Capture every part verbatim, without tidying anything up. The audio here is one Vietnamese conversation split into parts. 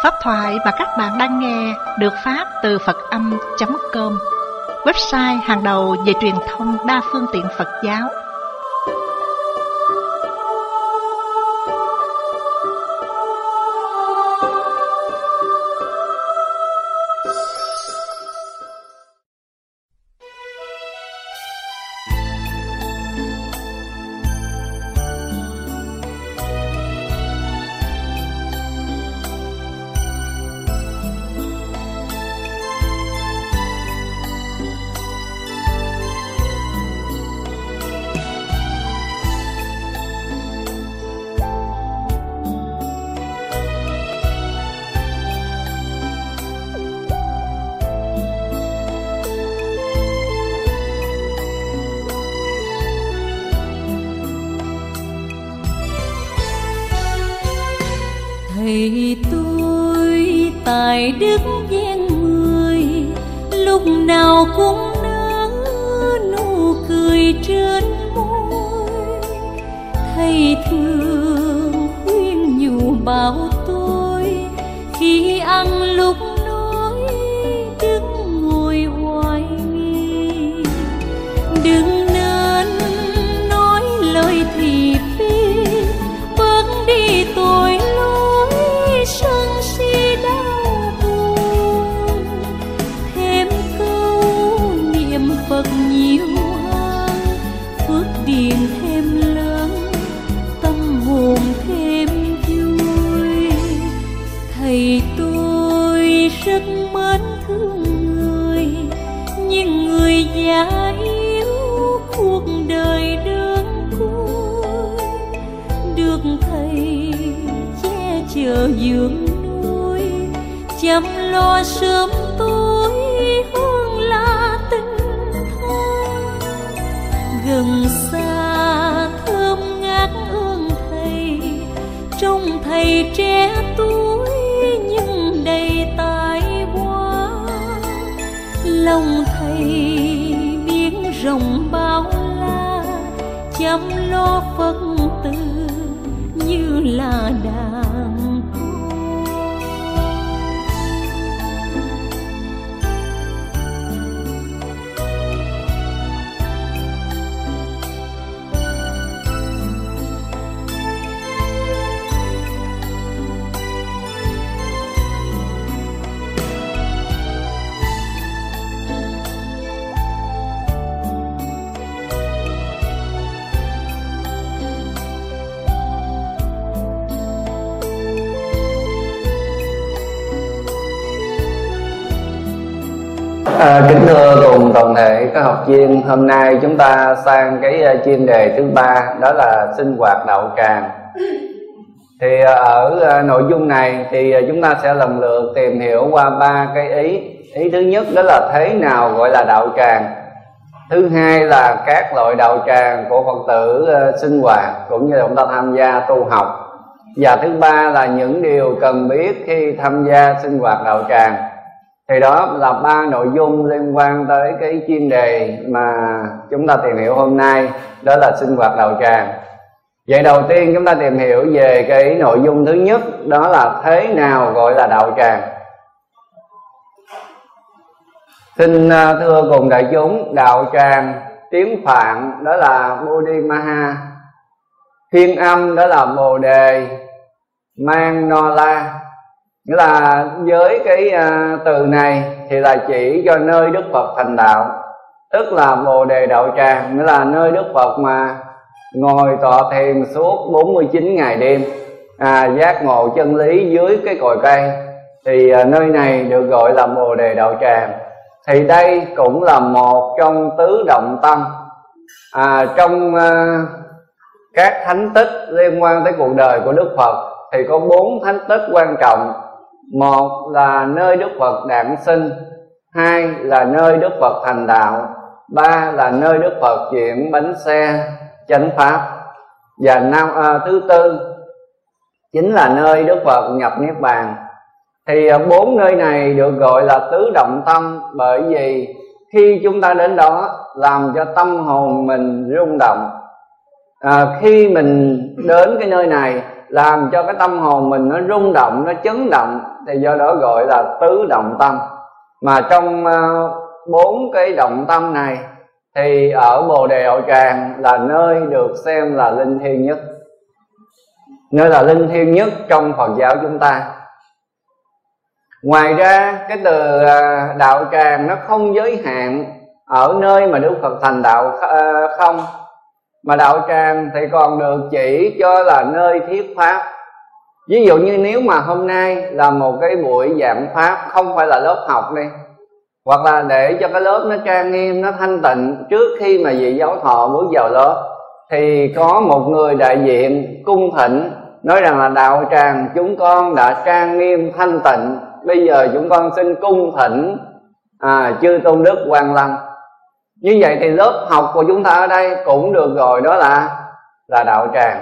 Pháp thoại mà các bạn đang nghe được phát từ Phật Âm chấm com, website hàng đầu về truyền thông đa phương tiện Phật giáo. Thầy tôi tài đức gian mười, lúc nào cũng nở nụ cười trên môi. Thầy thường khuyên nhủ bảo tôi khi ăn lúc nói đứng ngồi hoài nghi. Đừng nên nói lời thị phi, bớt đi tội sân si đau buồn. Thêm câu niệm Phật nhiều hơn, phước điền thêm lớn, tâm hồn thêm vui. Thầy tôi rất mến thương người, nhưng người già yếu cuộc đời đơn côi. Được thầy chờ dưỡng nuôi, chăm lo sớm tối hơn là tình thân. Gần xa thơm ngát ơn thầy, trông thầy trẻ tuổi nhưng đầy tài hoa. Lòng thầy biển rộng bao la, chăm lo Phật tử như là đàn. À, kính thưa cùng toàn thể các học viên, hôm nay chúng ta sang cái chuyên đề thứ ba, đó là sinh hoạt đạo tràng. Thì ở nội dung này thì chúng ta sẽ lần lượt tìm hiểu qua ba cái ý. Ý thứ nhất đó là thế nào gọi là đạo tràng. Thứ hai là các loại đạo tràng của Phật tử sinh hoạt cũng như là chúng ta tham gia tu học. Và thứ ba là những điều cần biết khi tham gia sinh hoạt đạo tràng. Thì đó là ba nội dung liên quan tới cái chuyên đề mà chúng ta tìm hiểu hôm nay, đó là sinh hoạt đạo tràng. Vậy đầu tiên chúng ta tìm hiểu về cái nội dung thứ nhất, đó là thế nào gọi là đạo tràng. Xin thưa cùng đại chúng, đạo tràng tiếng Phạn đó là Bodhimaha, phiên âm đó là Bồ Đề Mang No La. Nghĩa là với cái uh, từ này thì là chỉ cho nơi Đức Phật thành đạo, tức là Bồ Đề đạo tràng, nghĩa là nơi Đức Phật mà ngồi tọa thiền suốt bốn mươi chín ngày đêm, à, giác ngộ chân lý dưới cái cội cây. Thì uh, nơi này được gọi là Bồ Đề đạo tràng. Thì đây cũng là một trong tứ động tâm. à, Trong uh, các thánh tích liên quan tới cuộc đời của Đức Phật thì có bốn thánh tích quan trọng. Một là nơi Đức Phật đản sinh, hai là nơi Đức Phật thành đạo, ba là nơi Đức Phật chuyển bánh xe chánh pháp, và năm à, thứ tư chính là nơi Đức Phật nhập niết bàn. Thì à, bốn nơi này được gọi là tứ động tâm, bởi vì khi chúng ta đến đó làm cho tâm hồn mình rung động. à, Khi mình đến cái nơi này làm cho cái tâm hồn mình nó rung động, nó chấn động, thì do đó gọi là tứ động tâm. Mà trong bốn uh, cái động tâm này thì ở Bồ Đề Đạo Tràng là nơi được xem là linh thiêng nhất, nơi là linh thiêng nhất trong Phật giáo chúng ta. Ngoài ra cái từ uh, đạo tràng nó không giới hạn ở nơi mà Đức Phật thành đạo uh, không, mà đạo tràng thì còn được chỉ cho là nơi thuyết pháp. Ví dụ như nếu mà hôm nay là một cái buổi giảng pháp, không phải là lớp học đi, hoặc là để cho cái lớp nó trang nghiêm, nó thanh tịnh, trước khi mà vị giáo thọ bước vào lớp thì có một người đại diện cung thỉnh nói rằng là đạo tràng chúng con đã trang nghiêm thanh tịnh, bây giờ chúng con xin cung thỉnh à, chư tôn đức Quang Lâm. Như vậy thì lớp học của chúng ta ở đây cũng được gọi đó là là đạo tràng.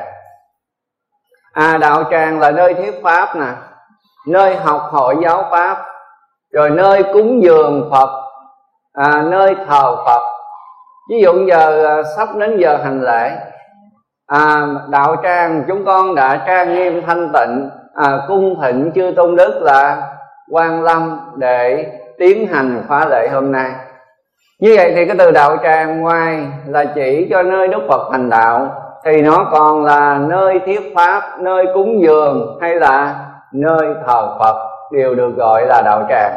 À, đạo tràng là nơi thuyết pháp nè, nơi học hội giáo pháp, rồi nơi cúng dường Phật, à, nơi thờ Phật. Ví dụ giờ sắp đến giờ hành lễ, à, đạo tràng chúng con đã trang nghiêm thanh tịnh, à, cung thỉnh chư tôn đức là Quang Lâm để tiến hành khóa lễ hôm nay. Như vậy thì cái từ đạo tràng ngoài là chỉ cho nơi Đức Phật thành đạo, thì nó còn là nơi thuyết pháp, nơi cúng dường hay là nơi thờ Phật đều được gọi là đạo tràng.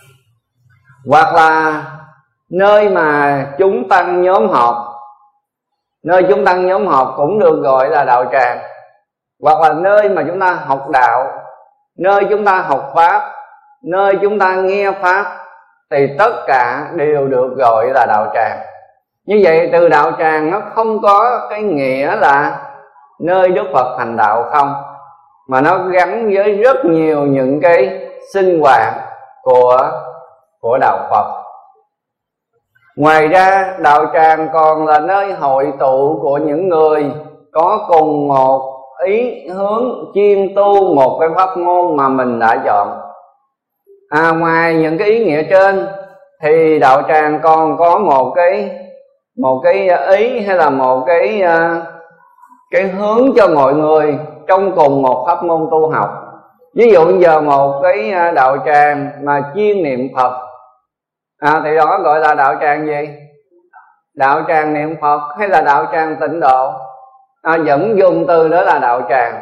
Hoặc là nơi mà chúng tăng nhóm họp, nơi chúng tăng nhóm họp cũng được gọi là đạo tràng. Hoặc là nơi mà chúng ta học đạo, nơi chúng ta học pháp, nơi chúng ta nghe pháp, thì tất cả đều được gọi là đạo tràng. Như vậy từ đạo tràng nó không có cái nghĩa là nơi Đức Phật thành đạo không, mà nó gắn với rất nhiều những cái sinh hoạt của, của đạo Phật. Ngoài ra đạo tràng còn là nơi hội tụ của những người có cùng một ý hướng chuyên tu một cái pháp môn mà mình đã chọn. À, ngoài những cái ý nghĩa trên thì đạo tràng còn có một cái một cái ý hay là một cái cái hướng cho mọi người trong cùng một pháp môn tu học. Ví dụ giờ một cái đạo tràng mà chuyên niệm Phật, à, thì đó gọi là đạo tràng gì? Đạo tràng niệm Phật hay là đạo tràng tịnh độ, à, vẫn dùng từ đó là đạo tràng.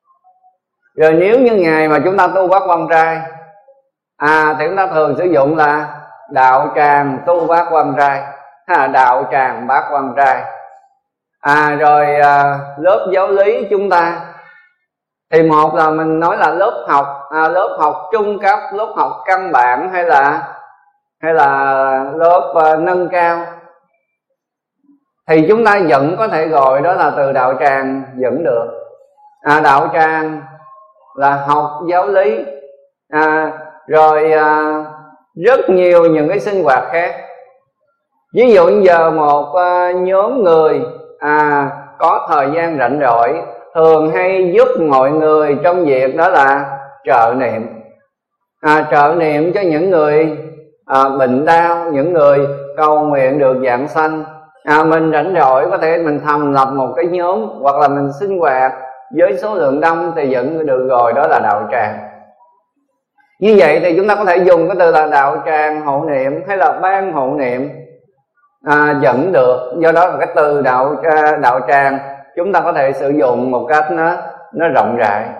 Rồi nếu như ngày mà chúng ta tu Bát Quan Trai, à, thì chúng ta thường sử dụng là đạo tràng tu Bát Quan Trai, hay là đạo tràng Bát Quan Trai. À, rồi à, lớp giáo lý chúng ta thì một là mình nói là lớp học, à, lớp học trung cấp, lớp học căn bản hay là hay là lớp uh, nâng cao, thì chúng ta vẫn có thể gọi đó là từ đạo tràng vẫn được. À, đạo tràng là học giáo lý, à, rồi à, rất nhiều những cái sinh hoạt khác. Ví dụ như giờ một à, nhóm người à, có thời gian rảnh rỗi thường hay giúp mọi người trong việc đó là trợ niệm, à, trợ niệm cho những người à, bệnh đau, những người cầu nguyện được vãng sanh. À, mình rảnh rỗi có thể mình thành lập một cái nhóm hoặc là mình sinh hoạt với số lượng đông thì vẫn được gọi đó là đạo tràng. Như vậy thì chúng ta có thể dùng cái từ là đạo tràng hộ niệm hay là ban hộ niệm, à, vẫn được. Do đó là cái từ đạo đạo tràng chúng ta có thể sử dụng một cách nó nó rộng rãi.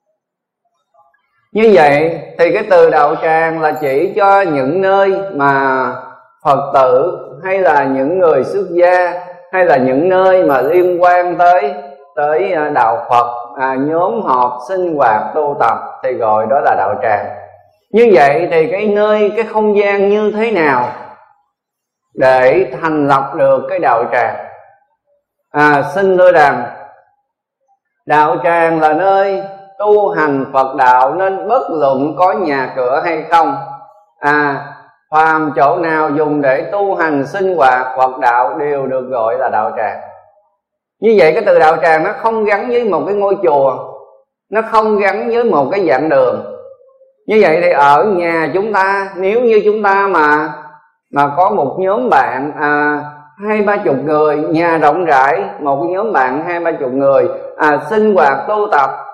Như vậy thì cái từ đạo tràng là chỉ cho những nơi mà Phật tử hay là những người xuất gia hay là những nơi mà liên quan tới tới đạo Phật, à, nhóm họp sinh hoạt tu tập thì gọi đó là đạo tràng. Như vậy thì cái nơi, cái không gian như thế nào để thành lập được cái đạo tràng? À, xin thưa rằng đạo tràng là nơi tu hành Phật đạo, nên bất luận có nhà cửa hay không, à, phàm chỗ nào dùng để tu hành sinh hoạt Phật đạo đều được gọi là đạo tràng. Như vậy cái từ đạo tràng nó không gắn với một cái ngôi chùa, nó không gắn với một cái dạng đường. Như vậy thì ở nhà chúng ta, nếu như chúng ta mà mà có một nhóm bạn à, hai ba chục người, nhà rộng rãi, một nhóm bạn hai ba chục người à, sinh hoạt tu tập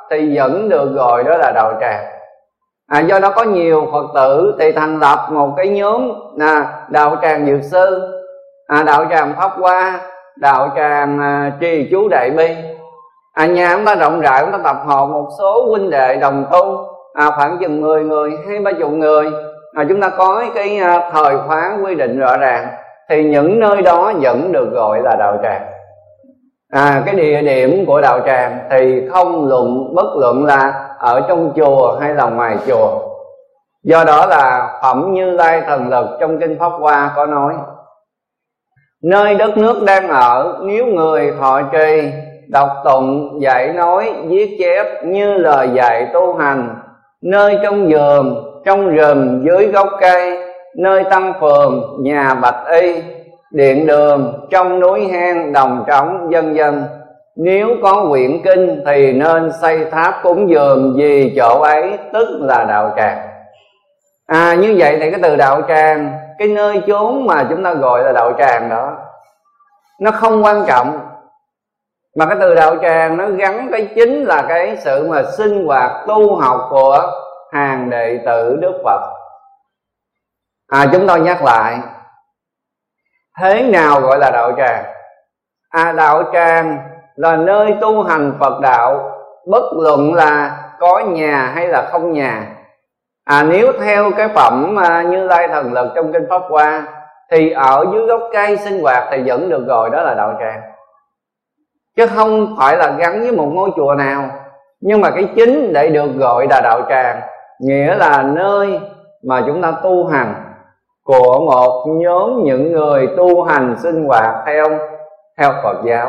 thì vẫn được gọi đó là đạo tràng. À, do đó có nhiều Phật tử thì thành lập một cái nhóm là đạo tràng Dược Sư, à, đạo tràng Pháp Hoa, đạo tràng à, Trì Chú Đại Bi. À, nhà chúng ta rộng rãi, chúng ta tập hợp một số huynh đệ đồng tu, à, khoảng chừng mười người, hai ba chục người. À, chúng ta có cái à, thời khóa quy định rõ ràng, thì những nơi đó vẫn được gọi là đạo tràng. À, cái địa điểm của đạo tràng thì không luận bất luận là ở trong chùa hay là ngoài chùa. Do đó là phẩm Như Lai Thần Lực trong kinh Pháp Hoa có nói: nơi đất nước đang ở, nếu người thọ trì, đọc tụng, dạy nói, viết chép như lời dạy tu hành, nơi trong vườn, trong rừng, dưới gốc cây, nơi tăng phường, nhà bạch y, điện đường, trong núi hang, đồng trống, vân vân. Nếu có quyển kinh thì nên xây tháp cúng dường, vì chỗ ấy tức là đạo tràng. À, như vậy thì cái từ đạo tràng, cái nơi chốn mà chúng ta gọi là đạo tràng đó, nó không quan trọng, mà cái từ đạo tràng nó gắn cái chính là cái sự mà sinh hoạt tu học của hàng đệ tử Đức Phật. À, chúng tôi nhắc lại, thế nào gọi là đạo tràng? À, đạo tràng là nơi tu hành Phật đạo, bất luận là có nhà hay là không nhà. À, nếu theo cái phẩm à, Như Lai Thần Lực trong kinh Pháp Hoa, thì ở dưới gốc cây sinh hoạt thì vẫn được gọi đó là đạo tràng, chứ không phải là gắn với một ngôi chùa nào. Nhưng mà cái chính để được gọi là đạo tràng nghĩa là nơi mà chúng ta tu hành của một nhóm những người tu hành sinh hoạt theo theo Phật giáo.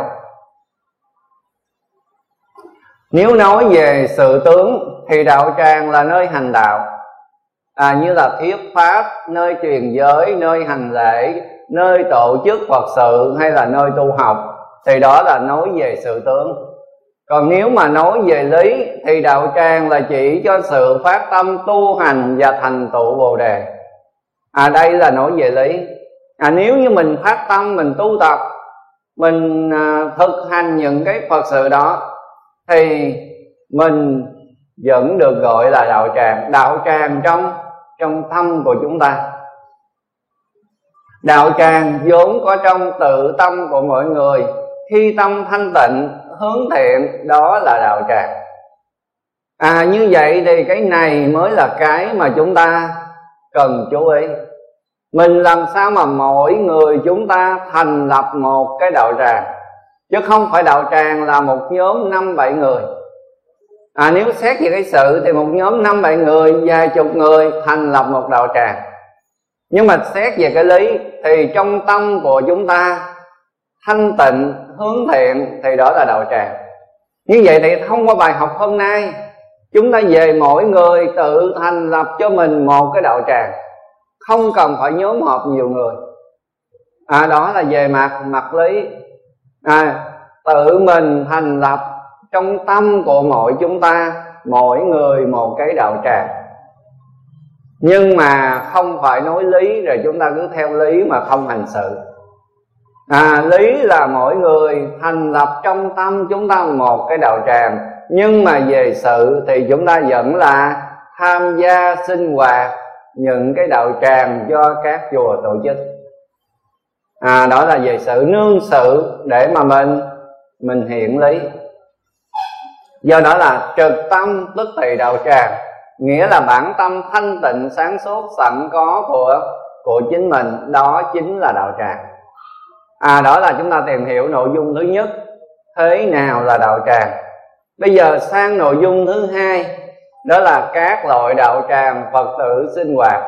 Nếu nói về sự tướng thì đạo tràng là nơi hành đạo, à, như là thuyết pháp, nơi truyền giới, nơi hành lễ, nơi tổ chức Phật sự hay là nơi tu học, thì đó là nói về sự tướng. Còn nếu mà nói về lý thì đạo tràng là chỉ cho sự phát tâm tu hành và thành tựu Bồ Đề. À, đây là nói về lý. À, nếu như mình phát tâm, mình tu tập, mình à, thực hành những cái Phật sự đó, thì mình vẫn được gọi là đạo tràng. Đạo tràng trong trong tâm của chúng ta. Đạo tràng vốn có trong tự tâm của mỗi người. Khi tâm thanh tịnh, hướng thiện, đó là đạo tràng. À, như vậy thì cái này mới là cái mà chúng ta cần chú ý. Mình làm sao mà mỗi người chúng ta thành lập một cái đạo tràng, chứ không phải đạo tràng là một nhóm năm bảy người. À, nếu xét về cái sự thì một nhóm năm bảy người, vài chục người thành lập một đạo tràng. Nhưng mà xét về cái lý thì trong tâm của chúng ta thanh tịnh, hướng thiện, thì đó là đạo tràng. Như vậy thì thông qua bài học hôm nay, chúng ta về mỗi người tự thành lập cho mình một cái đạo tràng, không cần phải nhóm họp nhiều người. À, đó là về mặt mặt lý. À, tự mình thành lập trong tâm của mỗi chúng ta, mỗi người một cái đạo tràng. Nhưng mà không phải nói lý rồi chúng ta cứ theo lý mà không hành sự. À, lý là mỗi người thành lập trong tâm chúng ta một cái đạo tràng, nhưng mà về sự thì chúng ta vẫn là tham gia sinh hoạt những cái đạo tràng do các chùa tổ chức. À, đó là về sự nương sự để mà mình mình hiện lý. Do đó là trực tâm tức thì đạo tràng, nghĩa là bản tâm thanh tịnh sáng suốt sẵn có của của chính mình, đó chính là đạo tràng. À, đó là chúng ta tìm hiểu nội dung thứ nhất, thế nào là đạo tràng. Bây giờ sang nội dung thứ hai, đó là các loại đạo tràng Phật tử sinh hoạt.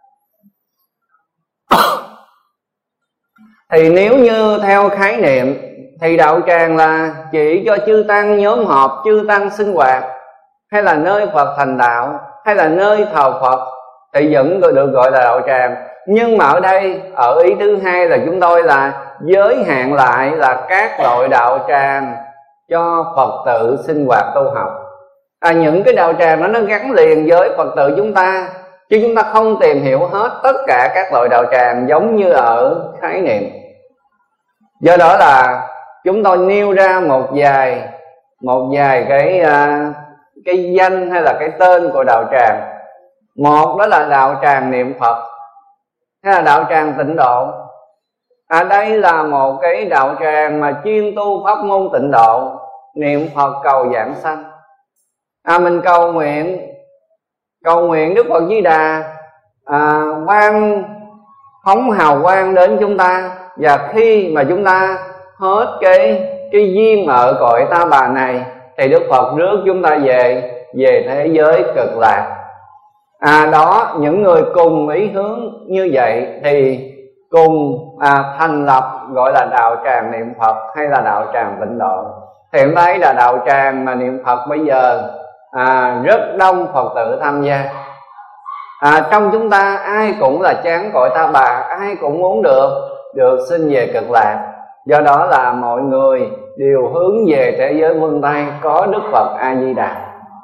Thì nếu như theo khái niệm thì đạo tràng là chỉ cho chư tăng nhóm họp, chư tăng sinh hoạt, hay là nơi Phật thành đạo, hay là nơi thờ Phật, thì vẫn được gọi là đạo tràng. Nhưng mà ở đây, ở ý thứ hai là chúng tôi là giới hạn lại là các loại đạo tràng cho Phật tử sinh hoạt tu học. À, những cái đạo tràng đó nó gắn liền với Phật tử chúng ta, chứ chúng ta không tìm hiểu hết tất cả các loại đạo tràng giống như ở khái niệm. Do đó là chúng tôi nêu ra một vài một vài cái uh, cái danh hay là cái tên của đạo tràng. Một đó là đạo tràng niệm Phật, hay là đạo tràng Tịnh Độ. À, đây là một cái đạo tràng mà chuyên tu pháp môn tịnh độ, niệm Phật cầu giảng sanh. À, mình cầu nguyện cầu nguyện Đức Phật Di Đà à, ban phóng hào quang đến chúng ta, và khi mà chúng ta hết cái cái duyên ở cõi ta bà này thì Đức Phật rước chúng ta về về thế giới cực lạc. À, đó, những người cùng ý hướng như vậy thì cùng à, thành lập gọi là đạo tràng niệm Phật hay là đạo tràng Tịnh Độ. Thì em thấy là đạo tràng mà niệm Phật bây giờ à, rất đông Phật tử tham gia. À, trong chúng ta ai cũng là chán cõi ta bà, ai cũng muốn được được sinh về cực lạc. Do đó là mọi người đều hướng về thế giới phương Tây có Đức Phật A Di Đà.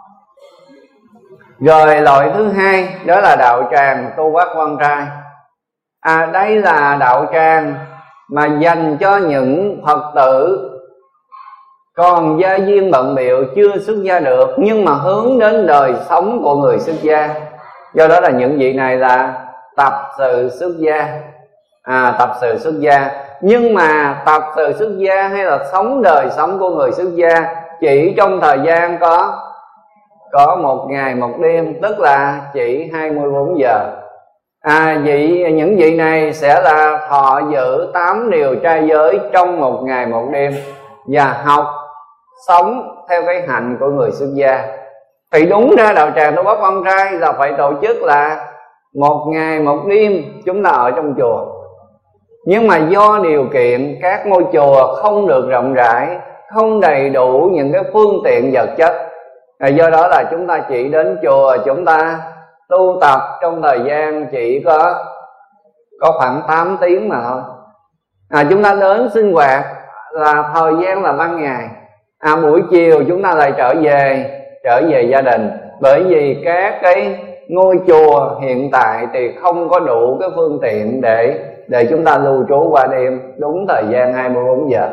Rồi loại thứ hai đó là đạo tràng Tu Bát Quan Trai. À, đây là đạo tràng mà dành cho những Phật tử còn gia duyên bận bịu chưa xuất gia được, nhưng mà hướng đến đời sống của người xuất gia. Do đó là những vị này là tập sự xuất gia. À, tập sự xuất gia. Nhưng mà tập sự xuất gia hay là sống đời sống của người xuất gia chỉ trong thời gian có có một ngày một đêm, tức là chỉ hai mươi bốn giờ. À, vị những vị này sẽ là thọ giữ tám điều trai giới trong một ngày một đêm, và học sống theo cái hạnh của người xuất gia. Thì đúng ra đạo tràng Tu Bát Quan Trai là phải tổ chức là một ngày một đêm chúng ta ở trong chùa. Nhưng mà do điều kiện các ngôi chùa không được rộng rãi, không đầy đủ những cái phương tiện vật chất, à, do đó là chúng ta chỉ đến chùa chúng ta tu tập trong thời gian chỉ có có khoảng tám tiếng mà thôi. À, chúng ta đến sinh hoạt là thời gian là ban ngày. À, buổi chiều chúng ta lại trở về trở về gia đình, bởi vì các cái ngôi chùa hiện tại thì không có đủ cái phương tiện để để chúng ta lưu trú qua đêm đúng thời gian hai mươi bốn giờ.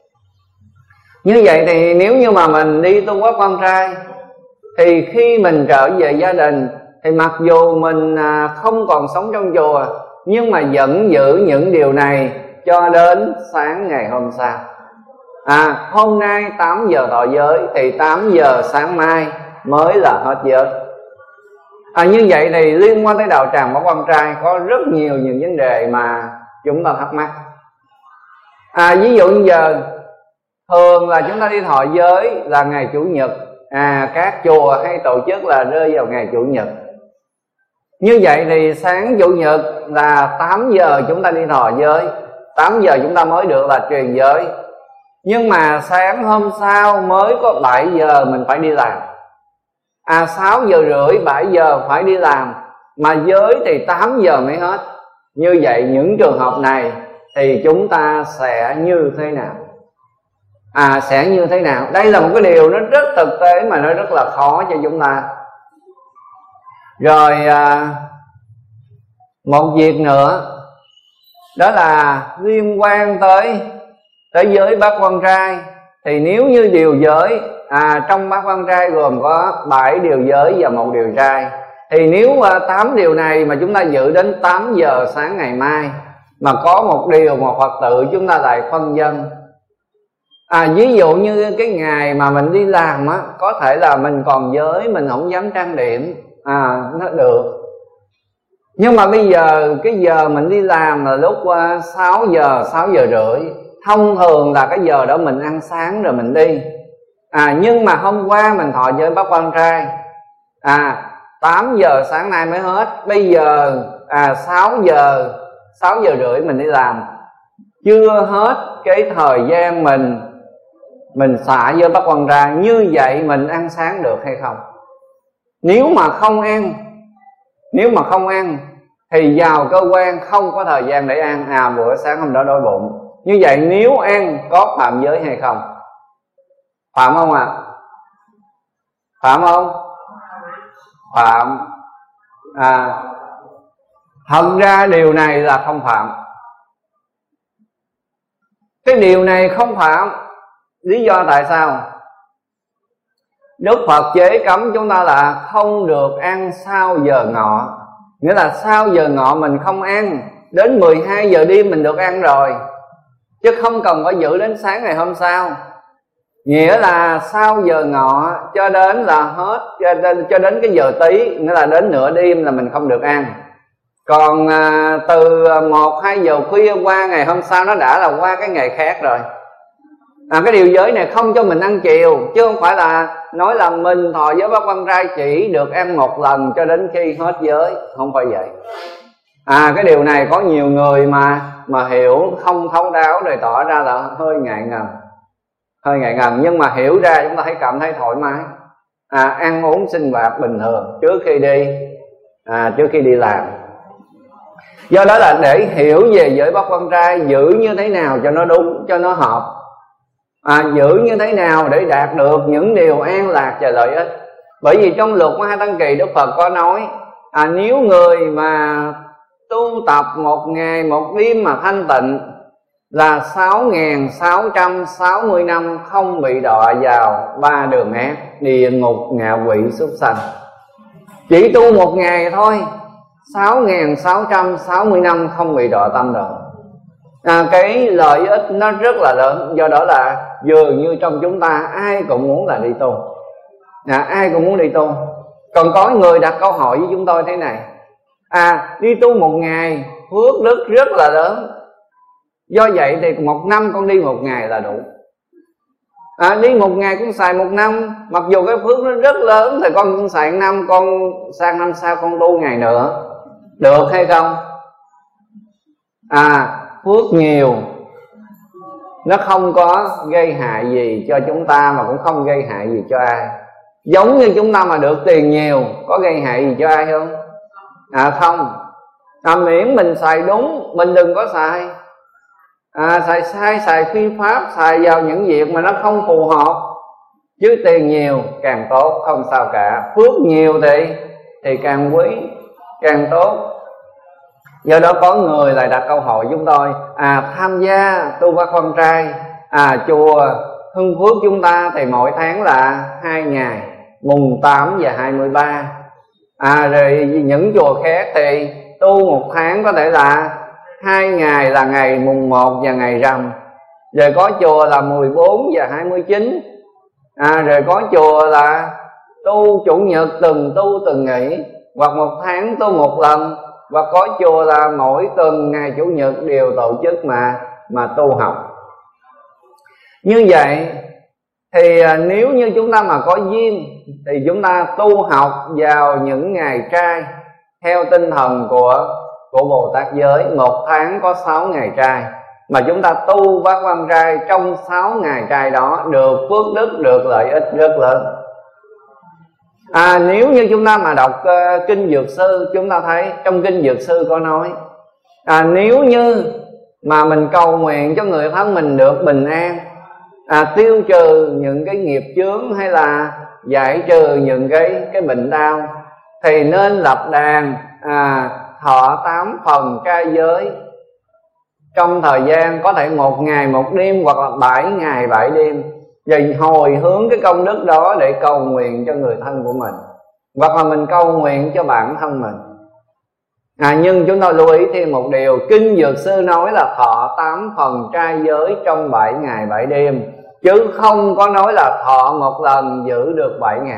Như vậy thì nếu như mà mình đi Tu Bát Quan Trai thì khi mình trở về gia đình thì mặc dù mình không còn sống trong chùa, nhưng mà vẫn giữ những điều này cho đến sáng ngày hôm sau. À, hôm nay tám giờ thọ giới thì tám giờ sáng mai mới là hết giới. À, như vậy thì liên quan tới đạo tràng Bát Quan Trai có rất nhiều những vấn đề mà chúng ta thắc mắc. À, ví dụ như giờ thường là chúng ta đi thọ giới là ngày Chủ nhật. À, các chùa hay tổ chức là rơi vào ngày Chủ nhật. Như vậy thì sáng Chủ nhật là tám giờ chúng ta đi thọ giới, tám giờ chúng ta mới được là truyền giới. Nhưng mà sáng hôm sau mới có bảy giờ mình phải đi làm. À, sáu giờ rưỡi, bảy giờ phải đi làm, mà giới thì tám giờ mới hết. Như vậy những trường hợp này thì chúng ta sẽ như thế nào? À, sẽ như thế nào? Đây là một cái điều nó rất thực tế mà nó rất là khó cho chúng ta. Rồi à, một việc nữa đó là liên quan tới tới giới Bát Quan Trai. Thì nếu như điều giới à, trong Bát Quan Trai gồm có bảy điều giới và một điều trai, thì nếu à, tám điều này mà chúng ta giữ đến tám giờ sáng ngày mai, mà có một điều mà Phật tử chúng ta lại phân dân. À, ví dụ như cái ngày mà mình đi làm á, có thể là mình còn giới, mình không dám trang điểm, à, nó được. Nhưng mà bây giờ cái giờ mình đi làm là lúc uh, sáu giờ, sáu giờ rưỡi. Thông thường là cái giờ đó mình ăn sáng rồi mình đi. À, nhưng mà hôm qua mình thọ giới Bát Quan Trai, à, tám giờ sáng nay mới hết. Bây giờ à, sáu giờ, sáu giờ rưỡi mình đi làm, chưa hết cái thời gian mình mình xả giới Bát Quan Trai. Như vậy mình ăn sáng được hay không? Nếu mà không ăn, nếu mà không ăn thì vào cơ quan không có thời gian để ăn. À, bữa sáng hôm đó đói bụng. Như vậy nếu ăn có phạm giới hay không? Phạm không ạ? À? Phạm không? Phạm. À, thật ra điều này là không phạm. Cái điều này không phạm. Lý do tại sao? Đức Phật chế cấm chúng ta là không được ăn sau giờ ngọ. Nghĩa là sau giờ ngọ mình không ăn, đến mười hai giờ đêm mình được ăn rồi, chứ không cần phải giữ đến sáng ngày hôm sau. Nghĩa là sau giờ ngọ cho đến là hết, cho đến, cho đến cái giờ tí, nghĩa là đến nửa đêm là mình không được ăn. Còn à, từ một hai giờ khuya qua ngày hôm sau nó đã là qua cái ngày khác rồi. À, cái điều giới này không cho mình ăn chiều, chứ không phải là nói là mình thọ giới Bát Quan Trai chỉ được ăn một lần cho đến khi hết giới, không phải vậy. À, cái điều này có nhiều người mà mà hiểu không thấu đáo rồi tỏ ra là hơi ngại ngần, hơi ngại ngần, nhưng mà hiểu ra chúng ta thấy cảm thấy thoải mái. À, ăn uống sinh hoạt bình thường trước khi đi à, trước khi đi làm. Do đó là để hiểu về giới Bát Quan Trai giữ như thế nào cho nó đúng, cho nó hợp, à, giữ như thế nào để đạt được những điều an lạc và lợi ích. Bởi vì trong luật Ma Tăng Kỳ Đức Phật có nói à, nếu người mà tu tập một ngày một đêm mà thanh tịnh là sáu nghìn sáu trăm sáu mươi năm không bị đọa vào ba đường ác, địa ngục, ngạ quỷ, súc sanh. Chỉ tu một ngày thôi, sáu nghìn sáu trăm sáu mươi năm không bị đọa tam đường. À, cái lợi ích nó rất là lớn. Do đó là dường như trong chúng ta ai cũng muốn là đi tu, à, ai cũng muốn đi tu. Còn có người đặt câu hỏi với chúng tôi thế này: à, đi tu một ngày phước đức rất là lớn, do vậy thì một năm con đi một ngày là đủ. À, đi một ngày cũng xài một năm, mặc dù cái phước nó rất lớn thì con cũng xài năm, con sang năm sau con tu ngày nữa, được hay không? À, phước nhiều nó không có gây hại gì cho chúng ta, mà cũng không gây hại gì cho ai. Giống như chúng ta mà được tiền nhiều có gây hại gì cho ai không? À không. À, miễn mình xài đúng, mình đừng có xài à, xài sai, xài phi pháp, xài vào những việc mà nó không phù hợp. Chứ tiền nhiều càng tốt, không sao cả. Phước nhiều thì thì càng quý, càng tốt. Do đó có người lại đặt câu hỏi chúng tôi: à, tham gia tu Bát Quan Trai, à, chùa Hưng Phước chúng ta thì mỗi tháng là hai ngày, mùng tám và hai mươi ba. À, rồi những chùa khác thì tu một tháng có thể là hai ngày, là ngày mùng một và ngày rằm. Rồi có chùa là mười bốn và hai mươi chín. À, rồi có chùa là tu chủ nhật từng tu từng nghỉ, hoặc một tháng tu một lần. Và có chùa là mỗi tuần ngày chủ nhật đều tổ chức mà mà tu học. Như vậy thì à, nếu như chúng ta mà có duyên thì chúng ta tu học vào những ngày trai theo tinh thần của của Bồ Tát giới. Một tháng có sáu ngày trai, mà chúng ta tu Bát Quan Trai trong sáu ngày trai đó được phước đức, được lợi ích rất lớn. À, nếu như chúng ta mà đọc uh, Kinh Dược Sư, chúng ta thấy trong Kinh Dược Sư có nói à, nếu như mà mình cầu nguyện cho người thân mình được bình an, à, tiêu trừ những cái nghiệp chướng, hay là giải trừ những cái cái bệnh đau, thì nên lập đàn à, thọ tám phần trai giới trong thời gian có thể một ngày một đêm, hoặc là bảy ngày bảy đêm, và hồi hướng cái công đức đó để cầu nguyện cho người thân của mình, hoặc là mình cầu nguyện cho bản thân mình. À, nhưng chúng tôi lưu ý thêm một điều: Kinh Dược Sư nói là thọ tám phần trai giới trong bảy ngày bảy đêm, chứ không có nói là thọ một lần giữ được bảy ngày.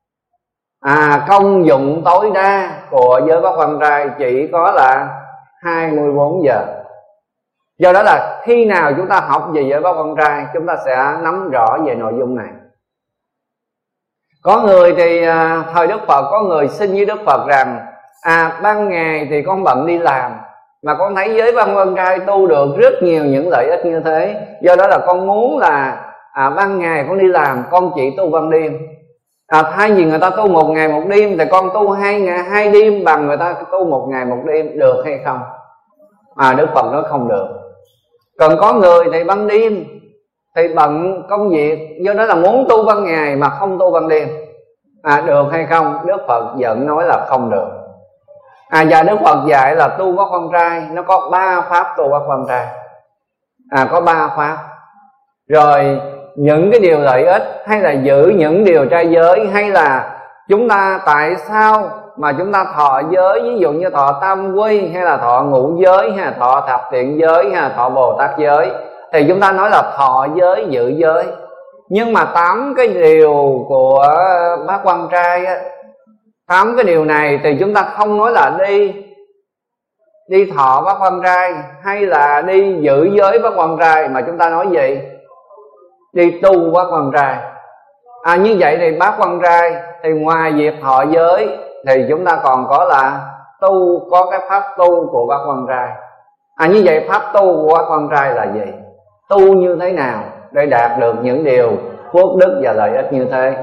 À, công dụng tối đa của giới Bát Quan Trai chỉ có là hai mươi bốn giờ. Do đó là khi nào chúng ta học về giới Bát Quan Trai, chúng ta sẽ nắm rõ về nội dung này. Có người thì à, thời Đức Phật có người xin với Đức Phật rằng: à, ban ngày thì con bận đi làm, mà con thấy giới Bát Quan Trai tu được rất nhiều những lợi ích như thế, do đó là con muốn là à, ban ngày con đi làm, con chỉ tu ban đêm. À, thay vì người ta tu một ngày một đêm thì con tu hai ngày hai đêm bằng người ta tu một ngày một đêm, được hay không? À, Đức Phật nói không được. Còn có người thì ban đêm thì bận công việc, do đó là muốn tu ban ngày mà không tu ban đêm. À, được hay không? Đức Phật vẫn nói là không được. À, và Đức Phật dạy là tu Bát Quan Trai nó có ba pháp tu Bát Quan Trai. À, có ba pháp. Rồi những cái điều lợi ích, hay là giữ những điều trai giới, hay là chúng ta tại sao mà chúng ta thọ giới, ví dụ như thọ tam quy, hay là thọ ngũ giới, hay là thọ thập thiện giới, hay là thọ Bồ Tát giới, thì chúng ta nói là thọ giới, giữ giới. Nhưng mà tám cái điều của Bát Quan Trai á, tám cái điều này thì chúng ta không nói là đi đi thọ Bát Quan Trai hay là đi giữ giới Bát Quan Trai, mà chúng ta nói gì? Đi tu Bát Quan Trai. À, như vậy thì Bát Quan Trai thì ngoài việc thọ giới thì chúng ta còn có là tu, có cái pháp tu của Bát Quan Trai. À, như vậy pháp tu của Bát Quan Trai là gì? Tu như thế nào để đạt được những điều phước đức và lợi ích như thế?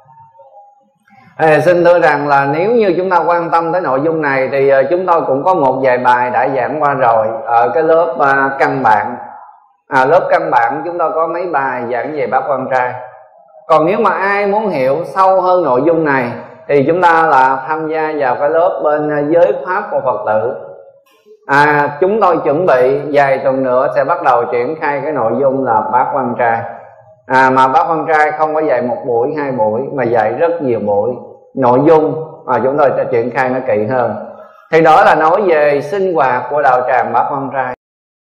À, xin thưa rằng là nếu như chúng ta quan tâm tới nội dung này thì chúng tôi cũng có một vài bài đã giảng qua rồi ở cái lớp uh, căn bản. À, lớp căn bản chúng tôi có mấy bài giảng về Bát Quan Trai. Còn nếu mà ai muốn hiểu sâu hơn nội dung này thì chúng ta là tham gia vào cái lớp bên giới pháp của Phật tử. À, chúng tôi chuẩn bị vài tuần nữa sẽ bắt đầu triển khai cái nội dung là Bát Quan Trai. À, mà Bát Quan Trai không có dạy một buổi, hai buổi, mà dạy rất nhiều buổi. Nội dung mà chúng tôi sẽ triển khai nó kỹ hơn. Thì đó là nói về sinh hoạt của đạo tràng Bát Quan Trai.